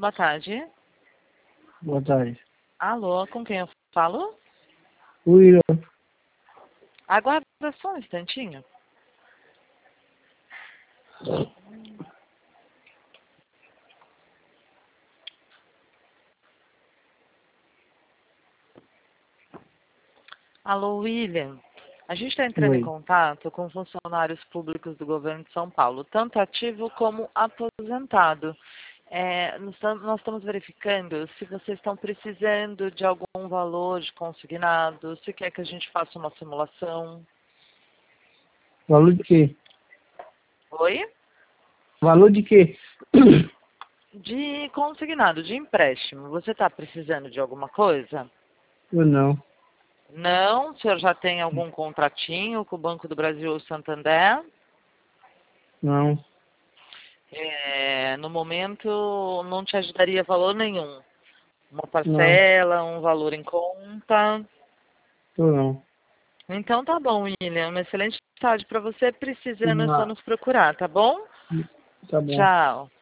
Boa tarde. Boa tarde. Alô, com quem eu falo? William. Aguarda só um instantinho. Alô, William. A gente está entrando em Oi. contato com funcionários públicos do governo de São Paulo, tanto ativo como aposentado. Nós estamos verificando se vocês estão precisando de algum valor de consignado, se quer que a gente faça uma simulação. Valor de quê? Oi? Valor de quê? De consignado, de empréstimo. Você está precisando de alguma coisa? Eu não. Não? O senhor já tem algum contratinho com o Banco do Brasil ou Santander? Não. No momento, não te ajudaria valor nenhum. Uma Não. parcela, um valor em conta. Tô não. Então tá bom, William. Uma excelente tarde para você. Precisando é só Não. nos procurar, tá bom? Tá bom. Tchau.